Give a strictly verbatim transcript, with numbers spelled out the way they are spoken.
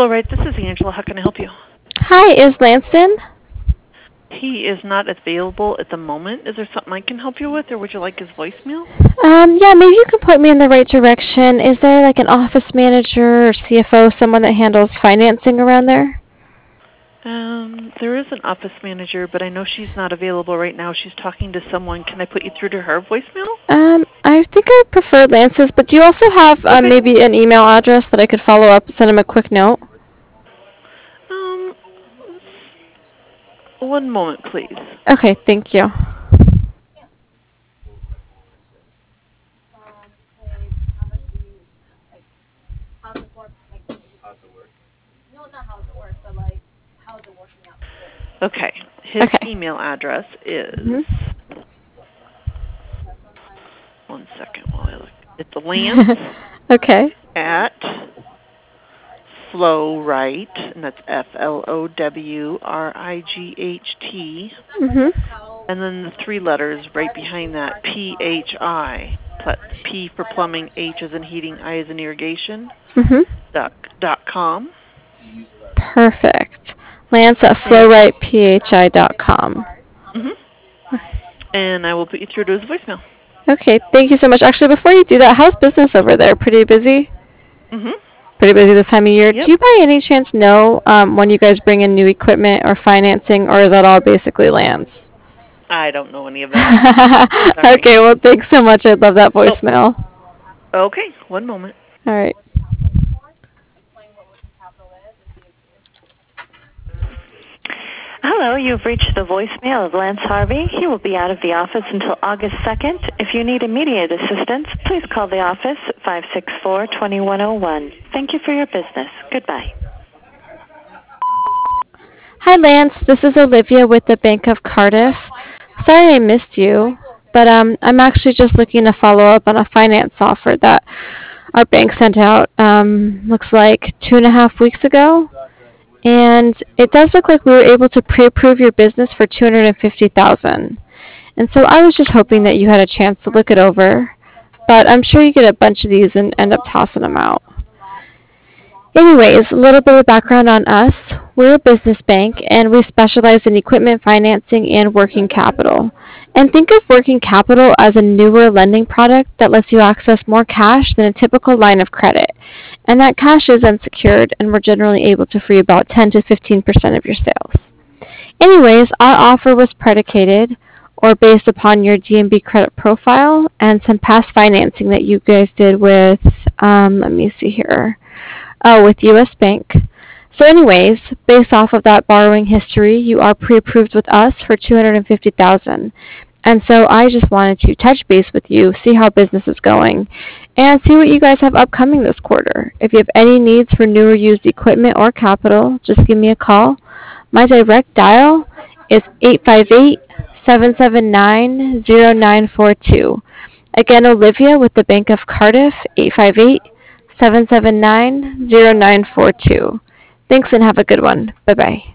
Flow Right, this is Angela. How can I help you? Hi, is Lanston? He is not available at the moment. Is there something I can help you with, or would you like his voicemail? Um, yeah, maybe you can point me in the right direction. Is there like an office manager or C F O, someone that handles financing around there? Um, there is an office manager, but I know she's not available right now. She's talking to someone. Can I put you through to her voicemail? Um, I think I prefer Lance's, but do you also have uh, Okay. maybe an email address that I could follow up, send him a quick note? Um, one moment, please. Okay, thank you. Okay. His Okay. email address is... Mm-hmm. One second while I look. It's Lance Okay. at Flow Right, and that's F L O W R I G H T, Mm-hmm. and then the three letters right behind that, P H I. P for plumbing, H as in heating, I as in irrigation, Mm-hmm. dot, dot com. Perfect. Lance at flow right p h i dot com. Mm-hmm. And I will put you through to his voicemail. Okay, thank you so much. Actually, before you do that, how's business over there? Pretty busy? Mm-hmm. Pretty busy this time of year. Yep. Do you by any chance know um, when you guys bring in new equipment or financing, or is that all basically Lance? I don't know any of that. Okay, well, thanks so much. I'd love that voicemail. Oh. Okay, one moment. All right. Hello, you've reached the voicemail of Lance Harvey. He will be out of the office until August second. If you need immediate assistance, please call the office at five six four, two one zero one. Thank you for your business. Goodbye. Hi, Lance. This is Olivia with the Bank of Cardiff. Sorry I missed you, but um, I'm actually just looking to follow up on a finance offer that our bank sent out, um, looks like two and a half weeks ago. And it does look like we were able to pre-approve your business for two hundred fifty thousand dollars. And so I was just hoping that you had a chance to look it over, but I'm sure you get a bunch of these and end up tossing them out. Anyways, a little bit of background on us. We're a business bank, and we specialize in equipment financing and working capital. And think of working capital as a newer lending product that lets you access more cash than a typical line of credit. And that cash is unsecured, and we're generally able to free about ten to fifteen percent of your sales. Anyways, our offer was predicated or based upon your D and B credit profile and some past financing that you guys did with, um, let me see here, oh, with U S Bank. So anyways, based off of that borrowing history, you are pre-approved with us for two hundred fifty thousand dollars. And so I just wanted to touch base with you, see how business is going, and see what you guys have upcoming this quarter. If you have any needs for new or used equipment or capital, just give me a call. My direct dial is eight five eight, seven seven nine, zero nine four two. Again, Olivia with the Bank of Cardiff, eight five eight, seven seven nine, zero nine four two. Thanks and have a good one. Bye-bye.